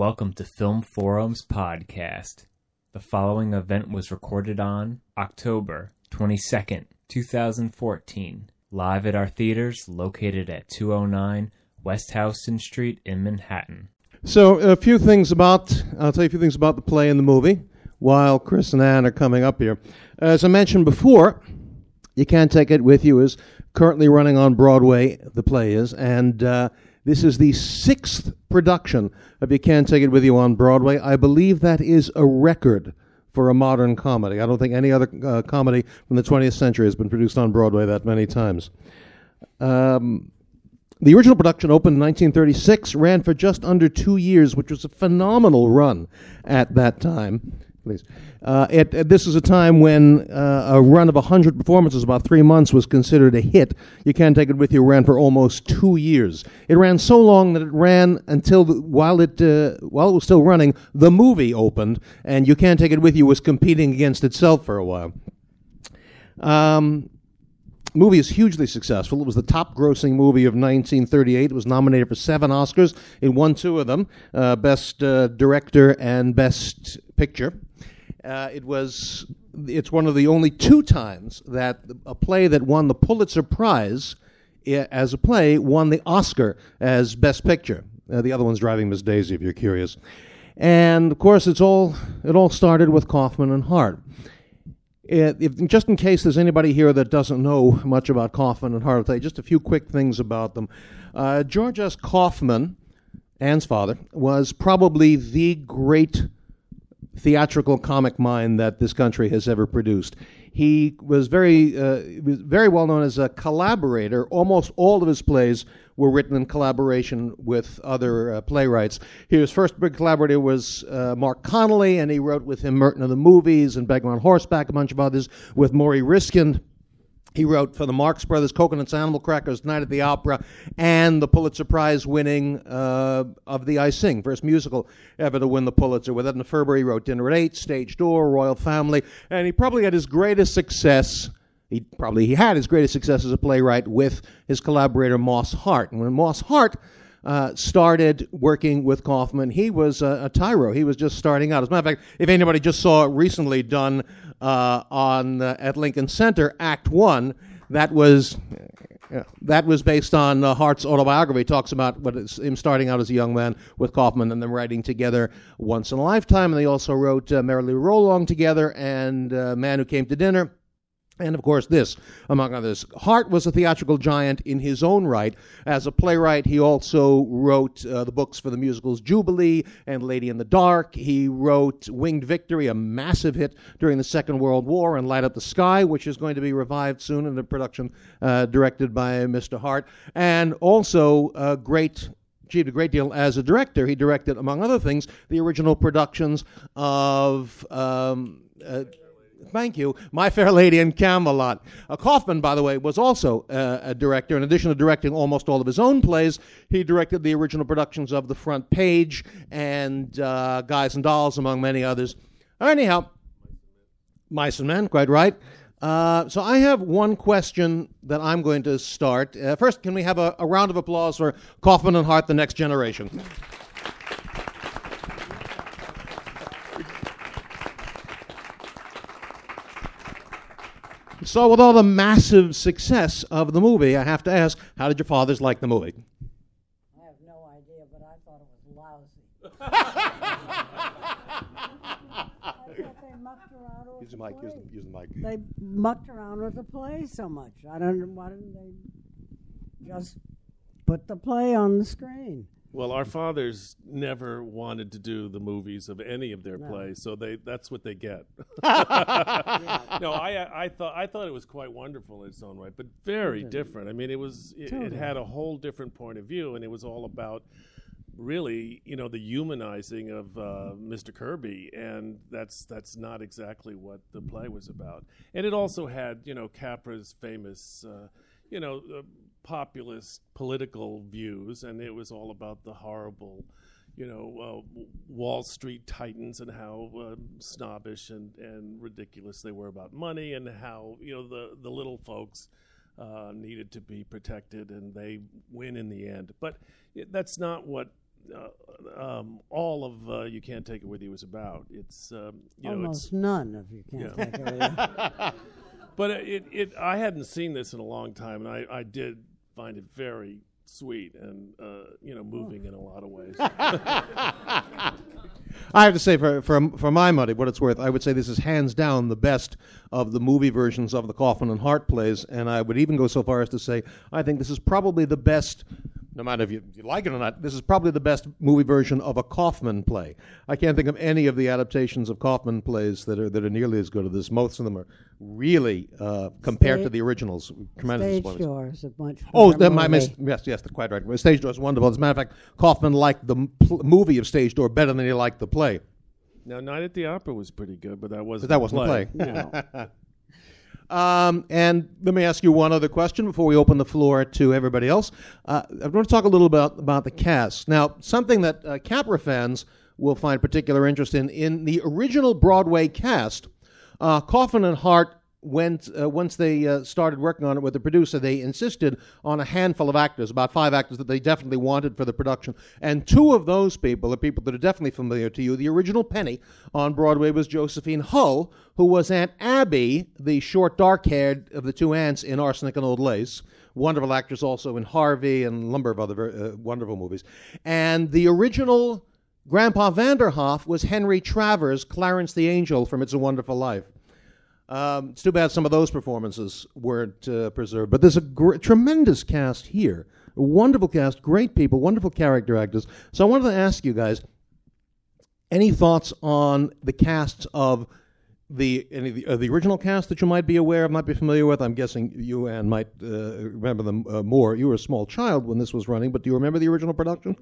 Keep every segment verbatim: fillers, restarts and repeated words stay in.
Welcome to Film Forum's podcast. The following event was recorded on October twenty-second, twenty fourteen, live at our theaters located at two oh nine West Houston Street in Manhattan. So a few things about, I'll tell you a few things about the play and the movie while Chris and Ann are coming up here. As I mentioned before, You Can't Take It With You is currently running on Broadway, the play is, and uh, this is the sixth production of You Can't Take It With You on Broadway. I believe that is a record for a modern comedy. I don't think any other uh, comedy from the twentieth century has been produced on Broadway that many times. Um, the original production opened in nineteen thirty-six, ran for just under two years, which was a phenomenal run at that time. Please. Uh, it, it, this is a time when uh, a run of one hundred performances, about three months, was considered a hit. You Can't Take It With You ran for almost two years. It ran so long that it ran until, the, while it uh, while it was still running, the movie opened, and You Can't Take It With You was competing against itself for a while. Um, movie is hugely successful. It was the top-grossing movie of nineteen thirty-eight. It was nominated for seven Oscars. It won two of them, uh, Best uh, Director and Best Picture. Uh, it was, it's one of the only two times that a play that won the Pulitzer Prize I- as a play won the Oscar as Best Picture. Uh, the other one's Driving Miss Daisy, if you're curious. And, of course, it's all it all started with Kaufman and Hart. It, if, just in case there's anybody here that doesn't know much about Kaufman and Hart, I'll tell you just a few quick things about them. Uh, George S. Kaufman, Ann's father, was probably the great theatrical comic mind that this country has ever produced. He was very uh, was very well known as a collaborator. Almost all of his plays were written in collaboration with other uh, playwrights. His first big collaborator was uh, Mark Connolly, and he wrote with him Merton of the Movies and Beggar on Horseback, a bunch of others, with Maury Riskin. He wrote for the Marx Brothers, Coconuts, Animal Crackers, Night at the Opera, and the Pulitzer Prize-winning uh, Of the I Sing, first musical ever to win the Pulitzer. With Edna Ferber, he wrote Dinner at Eight, Stage Door, Royal Family, and he probably had his greatest success, he probably he had his greatest success as a playwright with his collaborator Moss Hart. And when Moss Hart uh, started working with Kaufman, he was a, a tyro. He was just starting out. As a matter of fact, if anybody just saw it recently done Uh, on uh, at Lincoln Center, Act One, that was uh, that was based on uh, Hart's autobiography. He talks about what it's, him starting out as a young man with Kaufman and them writing together Once in a Lifetime. And they also wrote uh, Merrily Roll Along together and uh, Man Who Came to Dinner. And, of course, this, among others. Hart was a theatrical giant in his own right. As a playwright, he also wrote uh, the books for the musicals Jubilee and Lady in the Dark. He wrote Winged Victory, a massive hit during the Second World War, and Light Up the Sky, which is going to be revived soon in a production uh, directed by Mister Hart. And also uh, great... achieved a great deal as a director. He directed, among other things, the original productions of... Um, uh, Thank you. My Fair Lady and Camelot. Uh, Kaufman, by the way, was also uh, a director. In addition to directing almost all of his own plays, he directed the original productions of The Front Page and uh, Guys and Dolls, among many others. Anyhow, Mice and Men, quite right. Uh, so I have one question that I'm going to start. Uh, first, can we have a, a round of applause for Kaufman and Hart, The Next Generation? So with all the massive success of the movie, I have to ask, how did your fathers like the movie? I have no idea, but I thought it was lousy. I thought they mucked around with Use the the mic, use play. the, use the mic. They mucked around with the play so much. I don't know, why didn't they just put the play on the screen? Well, our fathers never wanted to do the movies of any of their No. plays, so they that's what they get. Yeah. No, I I thought I thought it was quite wonderful in its own right, but very different. I mean, it was it, it Totally. had a whole different point of view, and it was all about really, you know, the humanizing of uh, Mister Kirby, and that's that's not exactly what the play was about. And it also had, you know, Capra's famous, uh, you know. Uh, populist political views, and it was all about the horrible, you know, uh, Wall Street titans and how uh, snobbish and, and ridiculous they were about money, and how, you know, the, the little folks uh, needed to be protected, and they win in the end. But it, that's not what uh, um, all of uh, You Can't Take It With You is about. It's um, you know, Almost it's, none of You Can't yeah. Take It With You. But it, it, I hadn't seen this in a long time, and I, I did find it very sweet and uh, you know, moving oh. in a lot of ways. I have to say, for, for for my money, what it's worth, I would say this is hands down the best of the movie versions of the Kaufman and Hart plays, and I would even go so far as to say I think this is probably the best, no matter if you, if you like it or not, this is probably the best movie version of a Kaufman play. I can't think of any of the adaptations of Kaufman plays that are that are nearly as good as this. Most of them are really, uh, compared Stage, to the originals, tremendous. Stage Door is a much Oh, better my movie. mis- yes, yes, quite right. Stage Door is wonderful. As a matter of fact, Kaufman liked the m- pl- movie of Stage Door better than he liked the play. Now, Night at the Opera was pretty good, but that wasn't But that a wasn't play. a play. No. Um, and let me ask you one other question before we open the floor to everybody else. Uh, I want to talk a little about about the cast. Now, something that uh, Capra fans will find particular interest in, in the original Broadway cast, uh, Kaufman and Hart went, uh, once they uh, started working on it with the producer, they insisted on a handful of actors, about five actors that they definitely wanted for the production. And two of those people are people that are definitely familiar to you. The original Penny on Broadway was Josephine Hull, who was Aunt Abby, the short, dark-haired of the two aunts in Arsenic and Old Lace. Wonderful actress also in Harvey and a number of other uh, wonderful movies. And the original Grandpa Vanderhoff was Henry Travers, Clarence the Angel from It's a Wonderful Life. Um, it's too bad some of those performances weren't uh, preserved. But there's a gr- tremendous cast here. A wonderful cast, great people, wonderful character actors. So I wanted to ask you guys, any thoughts on the casts of the any of the, uh, the original cast that you might be aware of, might be familiar with? I'm guessing you, Ann, might uh, remember them uh, more. You were a small child when this was running, but do you remember the original production?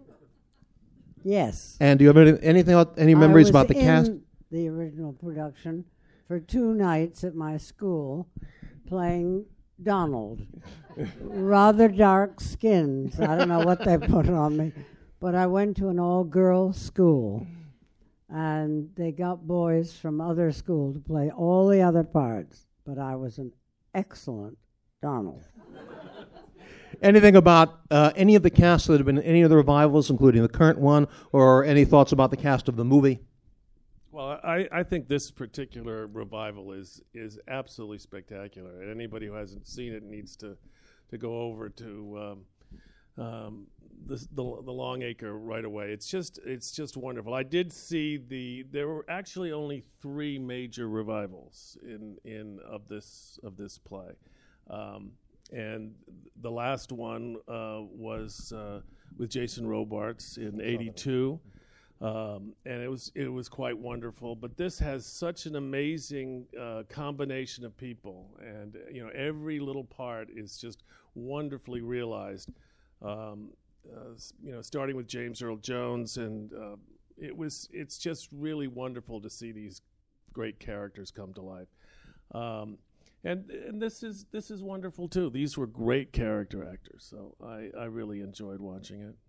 Yes. And do you have any, anything, else- any memories I was about the in cast? the original production for two nights at my school playing Donald. Rather dark skins. I don't know what they put on me. But I went to an all-girls school, and they got boys from other schools to play all the other parts. But I was an excellent Donald. Anything about uh, any of the casts that have been in any of the revivals, including the current one, or any thoughts about the cast of the movie? Well, I, I think this particular revival is is absolutely spectacular. And anybody who hasn't seen it needs to, to go over to um, um, the, the the Longacre right away. It's just it's just wonderful. I did see the there were actually only three major revivals in in of this of this play, um, and the last one uh, was uh, with Jason Robards in eighty-two. Um, and it was it was quite wonderful. But this has such an amazing uh, combination of people, and you know every little part is just wonderfully realized. Um, uh, you know, starting with James Earl Jones, and uh, it was it's just really wonderful to see these great characters come to life. Um, and and this is this is wonderful too. These were great character actors, so I, I really enjoyed watching it.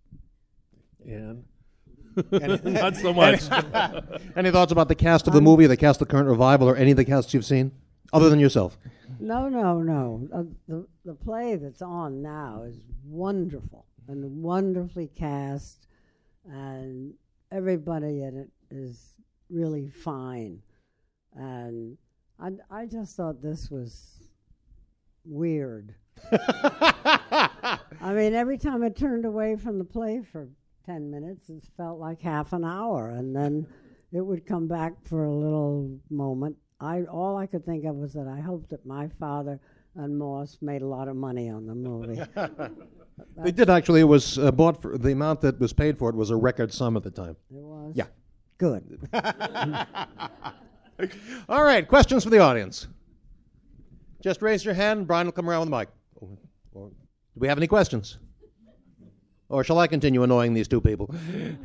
And. Not so much. Any thoughts about the cast of the movie, the cast of the current revival, or any of the casts you've seen, other than yourself? No, no, no. Uh, the the play that's on now is wonderful and wonderfully cast, and everybody in it is really fine. And I, I just thought this was weird. I mean, every time I turned away from the play for ten minutes, it felt like half an hour, and then it would come back for a little moment. I all I could think of was that I hoped that my father and Moss made a lot of money on the movie. They did actually. It was uh, bought for the amount that was paid for it was a record sum at the time. It was? Yeah. Good. All right, questions for the audience. Just raise your hand, and Brian will come around with the mic. Or, or, do we have any questions? Or shall I continue annoying these two people?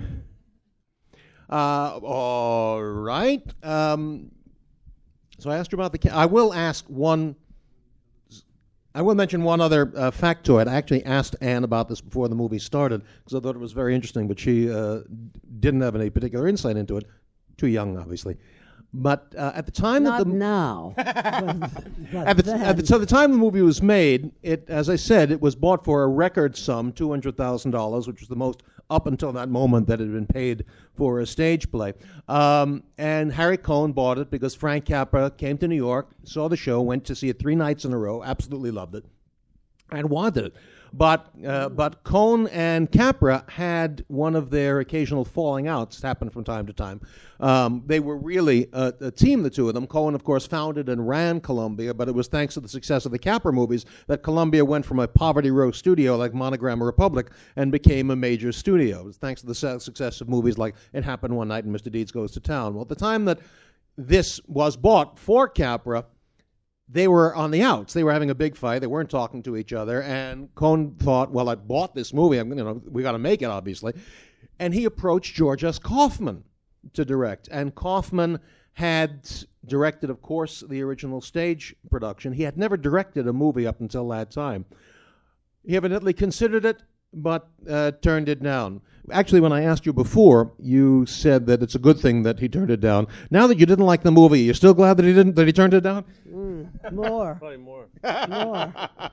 uh, all right. Um, so I asked you about the... Ca- I will ask one... I will mention one other uh, factoid. I actually asked Anne about this before the movie started because I thought it was very interesting, but she uh, didn't have any particular insight into it. Too young, obviously. But uh, at the time Not that the now. but, but at the, then. at the, so the time the movie was made, it, as I said, it was bought for a record sum, two hundred thousand dollars, which was the most up until that moment that it had been paid for a stage play. Um, and Harry Cohn bought it because Frank Capra came to New York, saw the show, went to see it three nights in a row, absolutely loved it, and wanted it. But uh, but Cohn and Capra had one of their occasional falling outs, happen from time to time. Um, they were really a, a team, the two of them. Cohn, of course, founded and ran Columbia, but it was thanks to the success of the Capra movies that Columbia went from a Poverty Row studio like Monogram or Republic and became a major studio. It was thanks to the su- success of movies like It Happened One Night and Mister Deeds Goes to Town. Well, at the time that this was bought for Capra, they were on the outs. They were having a big fight. They weren't talking to each other. And Cohn thought, well, I bought this movie. I'm, you know, we got to make it, obviously. And he approached George S. Kaufman to direct. And Kaufman had directed, of course, the original stage production. He had never directed a movie up until that time. He evidently considered it, but uh, turned it down. Actually, when I asked you before, you said that it's a good thing that he turned it down. Now that you didn't like the movie, you're still glad that he didn't that he turned it down? Mm, more. Probably more. More.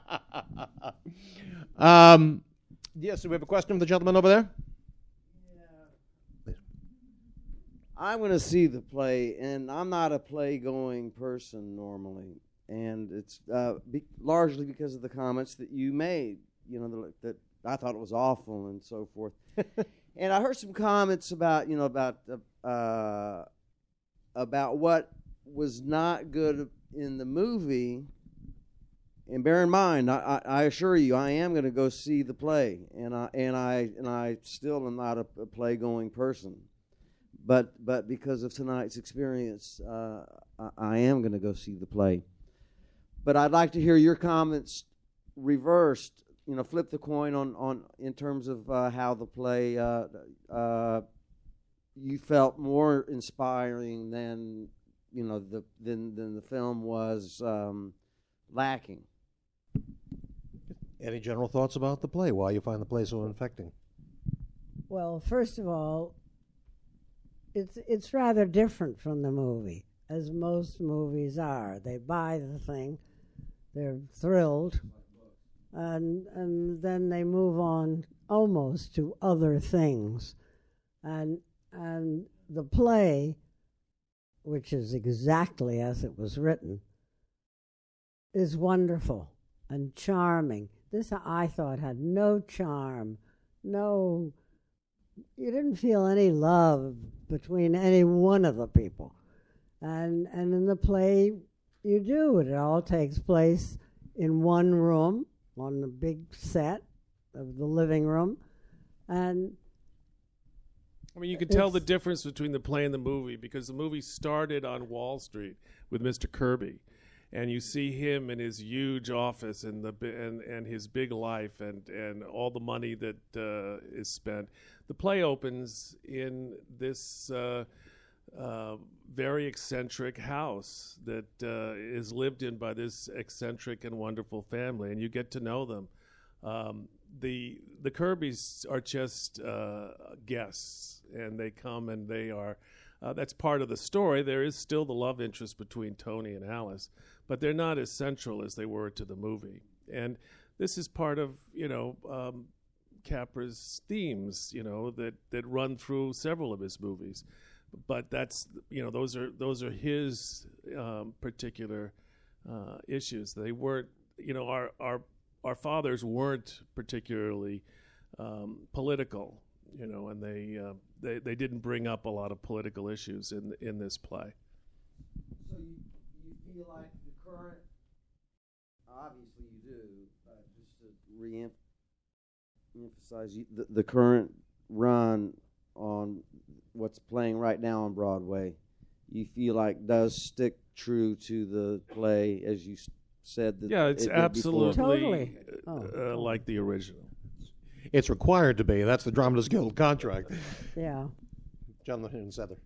um, yes, do we have a question from the gentleman over there? I'm going to see the play, and I'm not a play-going person normally, and it's uh, be- largely because of the comments that you made, you know, the, that I thought it was awful and so forth. And I heard some comments about, you know, about uh, about what was not good in the movie. And bear in mind, I, I, I assure you, I am going to go see the play, and I and I and I still am not a, a play-going person. But but because of tonight's experience, uh, I, I am going to go see the play. But I'd like to hear your comments reversed. You know, flip the coin on, on in terms of uh, how the play uh, uh, you felt more inspiring than you know the than than the film was um, lacking. Any general thoughts about the play? Why you find the play so infecting? Well, first of all, it's it's rather different from the movie, as most movies are. They buy the thing, they're thrilled, and and then they move on almost to other things. And and the play, which is exactly as it was written, is wonderful and charming. This, I thought, had no charm, no... You didn't feel any love between any one of the people. And and in the play, you do. It all takes place in one room, on the big set of the living room. And I mean, you can tell the difference between the play and the movie, because the movie started on Wall Street with Mister Kirby. And you see him in his huge office and the and, and his big life and, and all the money that uh, is spent. The play opens in this uh, uh, very eccentric house that uh, is lived in by this eccentric and wonderful family, and you get to know them. Um, the the Kirbys are just uh, guests, and they come and they are. Uh, that's part of the story. There is still the love interest between Tony and Alice, but they're not as central as they were to the movie. And this is part of, you know, um, Capra's themes, you know, that, that run through several of his movies. But that's, you know, those are those are his um, particular uh, issues. They weren't, you know, our our our fathers weren't particularly um, political. You know, and they, uh, they they didn't bring up a lot of political issues in in this play. So you, you feel like the current, obviously you do, uh, just to re-emphasize, you, the, the current run on what's playing right now on Broadway, you feel like does stick true to the play, as you said. That yeah, it's it absolutely Totally. uh, Oh, uh, like the original. It's required to be. That's the Dramatists Guild contract. yeah. Jonathan Sether.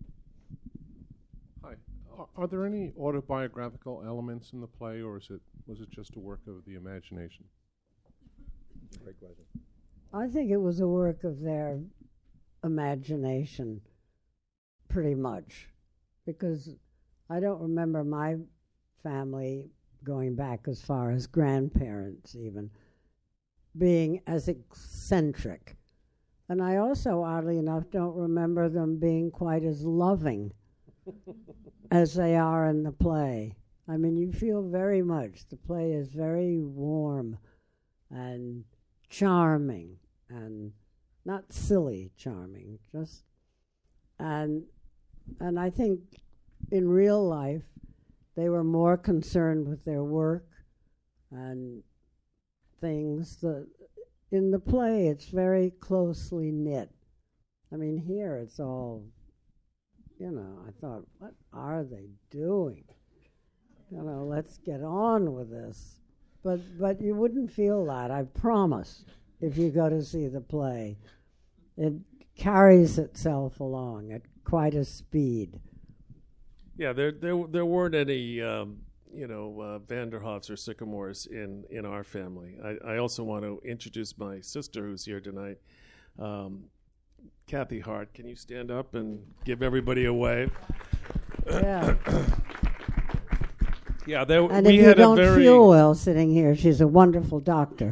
Hi. Are, are there any autobiographical elements in the play, or is it was it just a work of the imagination? Great question. I think it was a work of their imagination, pretty much, because I don't remember my family going back as far as grandparents even, being as eccentric. And I also, oddly enough, don't remember them being quite as loving as they are in the play. I mean, you feel very much. The play is very warm and charming, and not silly charming, just and and I think in real life they were more concerned with their work and things. The in the play it's very closely knit. I mean, here it's all, you know, I thought, what are they doing? You know, let's get on with this. But but you wouldn't feel that, I promise, if you go to see the play. It carries itself along at quite a speed. Yeah, there there there weren't any um, you know uh, Vanderhoffs or Sycamores in, in our family. I, I also want to introduce my sister who's here tonight, um, Kathy Hart. Can you stand up and give everybody a wave? Yeah. Yeah, there, And we if you had don't a very feel well sitting here, she's a wonderful doctor.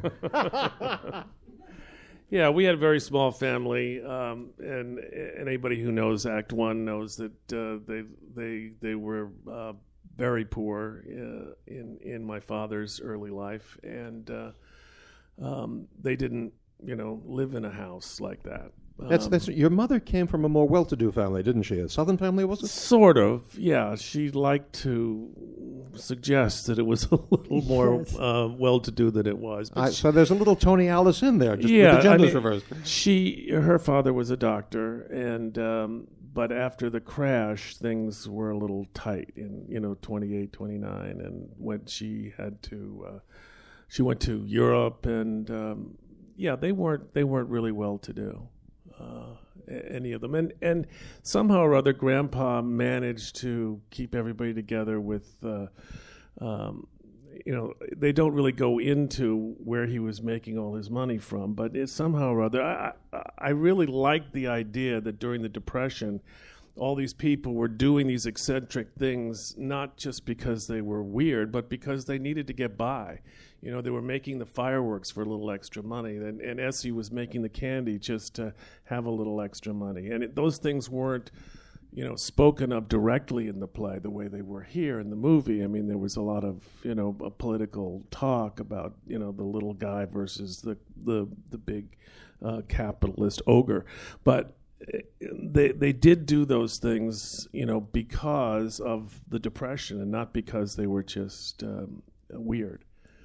Yeah, we had a very small family, um, and anybody who knows Act One knows that uh, they they they were uh, very poor uh, in in my father's early life, and uh, um, they didn't, you know, live in a house like that. That's Um, that's your mother came from a more well-to-do family, didn't she? A Southern family, was it? Sort of, yeah. She liked to suggest that it was a little more Yes. uh, well-to-do than it was. But I, she- so there's a little Tony Alice in there, just yeah, with the genders I mean, reversed. She, her father was a doctor, and um, but after the crash, things were a little tight in, you know, twenty-eight, twenty-nine, and when she had to, uh, she went to Europe, and um, yeah, they weren't they weren't really well-to-do. Uh, a- any of them, and and somehow or other, Grandpa managed to keep everybody together with, uh, um, you know, they don't really go into where he was making all his money from, but it, somehow or other, I, I I really liked the idea that during the Depression, all these people were doing these eccentric things, not just because they were weird, but because they needed to get by. You know, they were making the fireworks for a little extra money, and, and Essie was making the candy just to have a little extra money. And it, those things weren't, you know, spoken of directly in the play the way they were here in the movie. I mean, there was a lot of, you know, a political talk about, you know, the little guy versus the the, the big uh, capitalist ogre. But they they did do those things, you know, because of the Depression and not because they were just um, weird.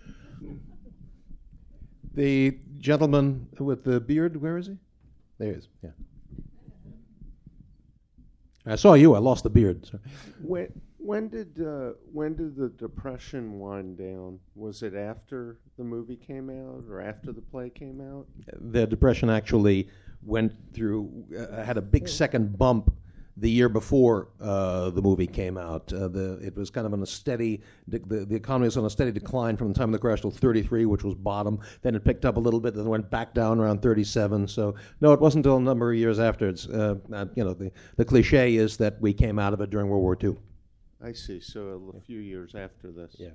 The gentleman with the beard, where is he? There he is, yeah. I saw you, I lost the beard. So. When when did uh, when did the Depression wind down? Was it after the movie came out or after the play came out? The Depression actually went through, uh, had a big second bump the year before uh, the movie came out. Uh, the it was kind of on a steady, the, the, the economy was on a steady decline from the time of the crash till thirty-three, which was bottom. Then it picked up a little bit, then went back down around thirty-seven. So no, it wasn't until a number of years after. It's, uh, uh, you know, the, the cliche is that we came out of it during World War Two. I see. So a few years after this. Yeah.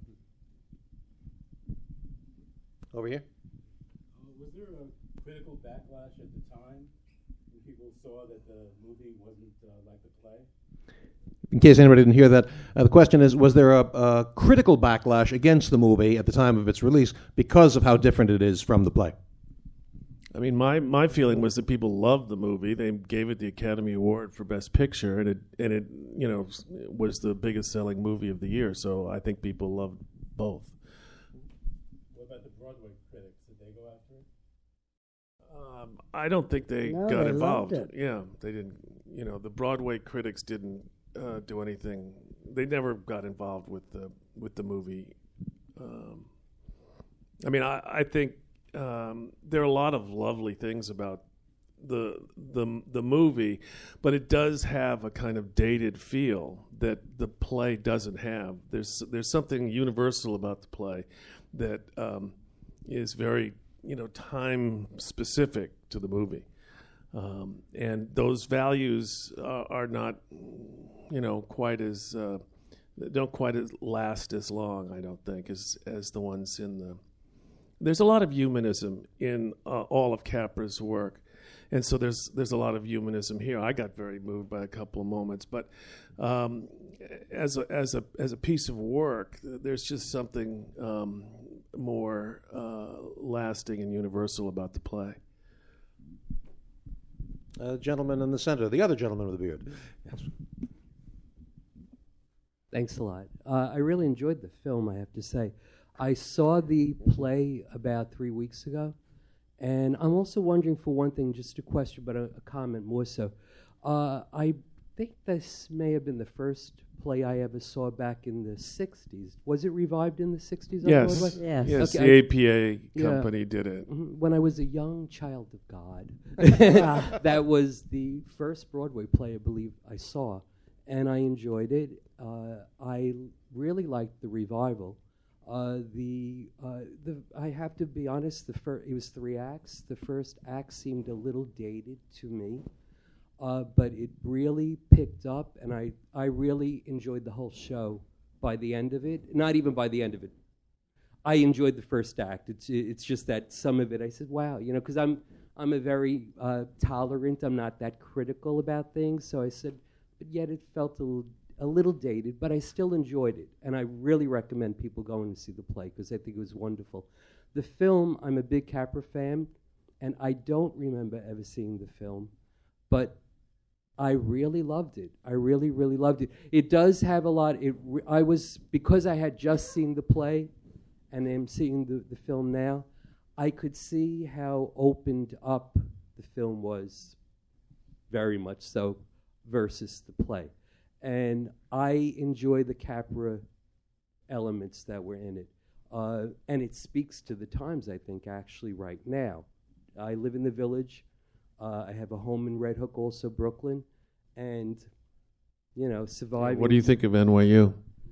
Over here. Uh, was there a critical backlash at the time when people saw that the movie wasn't uh, like the play? In case anybody didn't hear that, uh, the question is, was there a, a critical backlash against the movie at the time of its release because of how different it is from the play? I mean, my, my feeling was that people loved the movie. They gave it the Academy Award for Best Picture, and it and it you know was the biggest selling movie of the year. So I think people loved both. What about the Broadway critics? Did they go after it? Um, I don't think they No, got they involved. loved it. Yeah, they didn't. You know, the Broadway critics didn't uh, do anything. They never got involved with the with the movie. Um, I mean, I, I think um, there are a lot of lovely things about the the the movie, but it does have a kind of dated feel that the play doesn't have. There's there's something universal about the play that um, is very, you know, time specific to the movie, um, and those values are, are not, you know, quite as uh, don't quite as last as long, I don't think, as as the ones in the. There's a lot of humanism in uh, all of Capra's work, and so there's there's a lot of humanism here. I got very moved by a couple of moments, but um, as a as a as a piece of work, there's just something um, more uh, lasting and universal about the play. Uh, gentleman in the center, the other gentleman with the beard. Yes. Thanks a lot. Uh, I really enjoyed the film, I have to say. I saw the play about three weeks ago, and I'm also wondering, for one thing, just a question, but a, a comment more so. Uh, I think this may have been the first play I ever saw back in the sixties. Was it revived in the sixties on Yes, Broadway? Yes. yes, Okay, the I- A P A Yeah. company did it. Mhm. When I was a young child of God, that was the first Broadway play I believe I saw, and I enjoyed it. Uh, I really liked the revival. Uh, the uh, the I have to be honest. The fir- it was three acts. The first act seemed a little dated to me, uh, but it really picked up, and I I really enjoyed the whole show. By the end of it, not even by the end of it, I enjoyed the first act. It's it's just that some of it I said, wow, you know, because I'm I'm a very uh, tolerant. I'm not that critical about things. So I said, but yet it felt a little, a little dated, but I still enjoyed it. And I really recommend people going to see the play because I think it was wonderful. The film, I'm a big Capra fan, and I don't remember ever seeing the film, but I really loved it. I really, really loved it. It does have a lot. It re- I was, because I had just seen the play and am seeing the, the film now, I could see how opened up the film was, very much so, versus the play. And I enjoy the Capra elements that were in it. Uh, and it speaks to the times, I think, actually, right now. I live in the Village. Uh, I have a home in Red Hook, also Brooklyn. And, you know, surviving... What do you think of N Y U?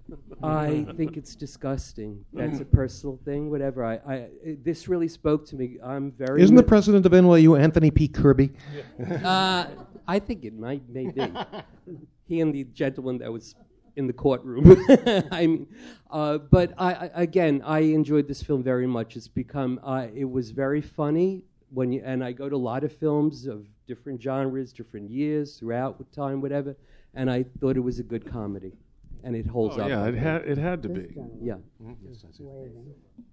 I think it's disgusting. That's a personal thing, whatever. I, I it, this really spoke to me. I'm very... Isn't the president of N Y U Anthony P. Kirby? Uh, I think it might, may be. He and the gentleman that was in the courtroom. I mean, uh, but I, I, again, I enjoyed this film very much. It's become, uh, it was very funny when you, and I go to a lot of films of different genres, different years, throughout with time, whatever, and I thought it was a good comedy, and it holds Oh, up. yeah, it had it had to This be. gentleman Yeah. is waving.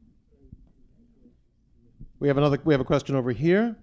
We have another. We have a question over here.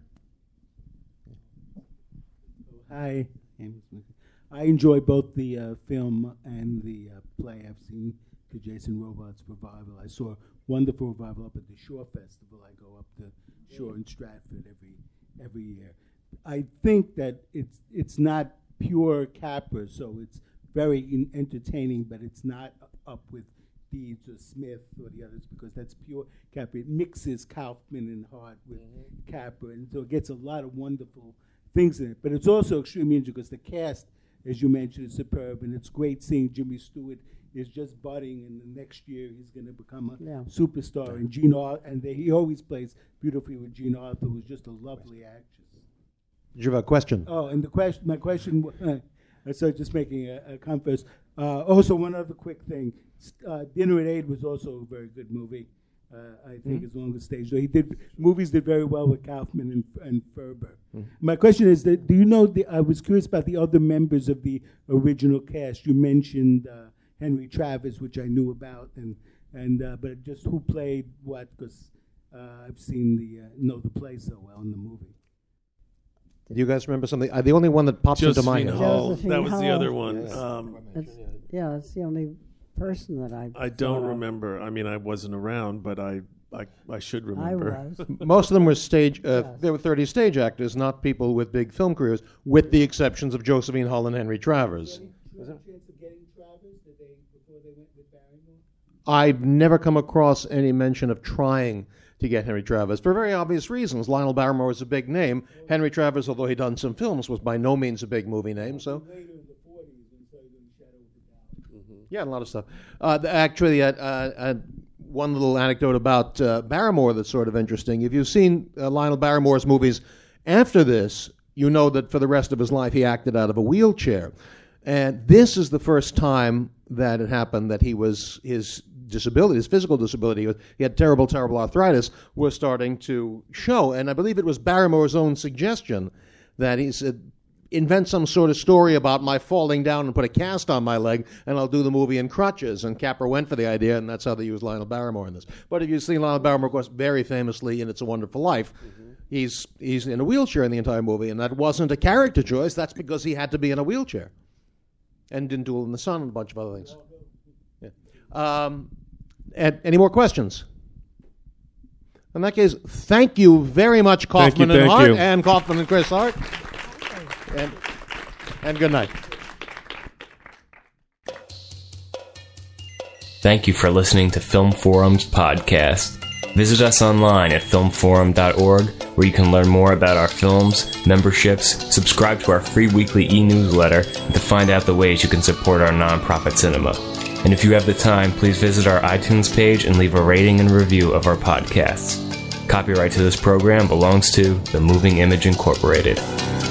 Hi, Amy Smith. I enjoy both the uh, film and the uh, play. I've seen the Jason Robards revival. I saw a wonderful revival up at the Shore Festival. I go up to Shore in Stratford every every year. I think that it's it's not pure Capra, so it's very in- entertaining, but it's not up with Deeds or Smith or the others because that's pure Capra. It mixes Kaufman and Hart with mm-hmm. Capra, and so it gets a lot of wonderful things in it. But it's also extremely interesting because the cast, as you mentioned, is superb, and it's great seeing Jimmy Stewart is just budding, and the next year he's going to become a Yeah. superstar. And Gene Ar- and they, he always plays beautifully with Jean Arthur, who's just a lovely actress. Did you have a question? Oh, and the question, my question, uh, so just making a, a comment first. Uh, also, one other quick thing. Uh, Dinner at Eight was also a very good movie. Uh, I think Mhm. as long as stage. He did movies did very well with Kaufman and, and Ferber. Mm. My question is that do you know? The, I was curious about the other members of the original cast. You mentioned uh, Henry Travis, which I knew about, and and uh, but just who played what? Because uh, I've seen the uh, know the play so well in the movie. Do you guys remember something? Uh, the only one that pops into my Josephine head. Hull. Josephine That was the Hull. other one. Yes. Um, That's, yeah, that's the only person that I. I don't thought of. remember. I mean, I wasn't around, but I I, I should I remember. was. Most of them were stage. Uh, Yes. They were thirty stage actors, not people with big film careers, with the exceptions of Josephine Hull and Henry Travers. Was there a chance of getting Travers did they, before they went with Barrymore? I've never come across any mention of trying to get Henry Travers for very obvious reasons. Lionel Barrymore was a big name. Henry Travers, although he'd done some films, was by no means a big movie name. So Later in the forties, and so in the Shadow of the Doubt. yeah, a lot of stuff. Uh, the- actually, uh, uh, uh, one little anecdote about uh, Barrymore that's sort of interesting. If you've seen uh, Lionel Barrymore's movies after this, you know that for the rest of his life he acted out of a wheelchair. And this is the first time that it happened that he was, his disability, his physical disability, he had terrible, terrible arthritis, was starting to show. And I believe it was Barrymore's own suggestion that he said, invent some sort of story about my falling down and put a cast on my leg, and I'll do the movie in crutches. And Capra went for the idea, and that's how they used Lionel Barrymore in this. But if you've seen Lionel Barrymore, of course, very famously in It's a Wonderful Life, mm-hmm. he's he's in a wheelchair in the entire movie, and that wasn't a character choice. That's because he had to be in a wheelchair. And didn't do it in the sun and a bunch of other things. Yeah. Um, and any more questions? In that case, thank you very much, Kaufman Thank you, and thank Hart, you. and Kaufman and Chris Hart. And, and good night. Thank you for listening to Film Forum's podcast. Visit us online at film forum dot org, where you can learn more about our films, memberships, subscribe to our free weekly e-newsletter, and to find out the ways you can support our nonprofit cinema. And if you have the time, please visit our iTunes page and leave a rating and review of our podcasts. Copyright to this program belongs to The Moving Image Incorporated.